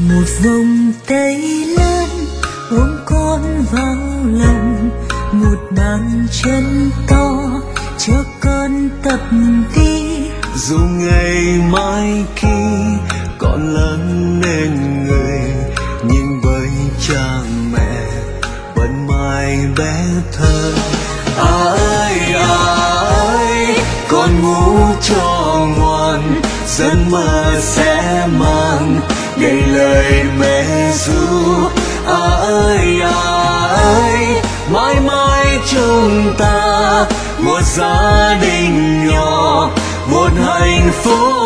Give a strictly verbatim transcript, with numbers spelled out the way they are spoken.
Một vòng tay lớn ôm con vào lòng, một bàn chân to cho con tập đi. Dù ngày mai khi con lớn nên người, nhưng với cha mẹ vẫn mãi bé thơ. À ơi à ơi, con ngủ cho ngoan, giấc mơ sẽ mang đầy lời mẹ ru. À ơi à ơi, mãi mãi chúng ta một gia đình nhỏ, một hạnh phúc